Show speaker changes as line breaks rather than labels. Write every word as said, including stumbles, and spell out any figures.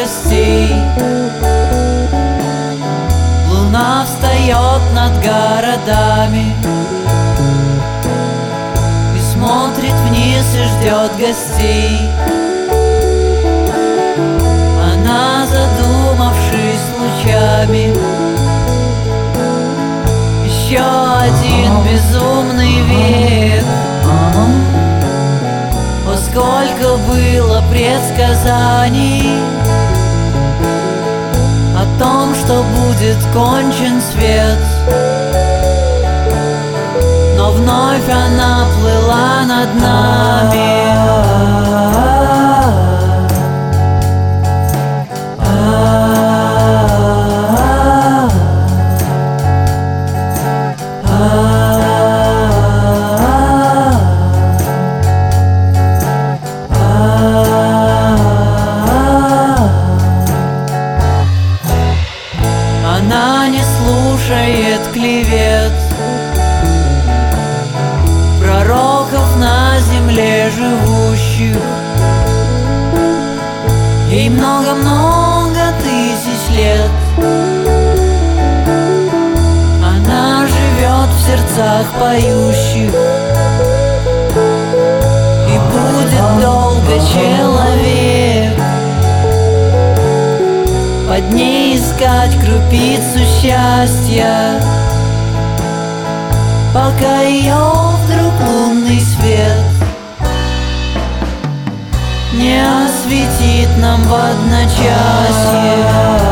гостей. Луна встает над городами и смотрит вниз и ждет гостей. Она, задумавшись лучами, еще один безумный век. О, сколько было предсказаний о том, что будет кончен свет. Но вновь она плыла над нами. Она не слушает клевет пророков на земле живущих. Ей много-много тысяч лет. Она живет в сердцах поющих и будет долго человек под ней искать крупицу счастья, пока ее вдруг лунный свет не осветит нам в одночасье.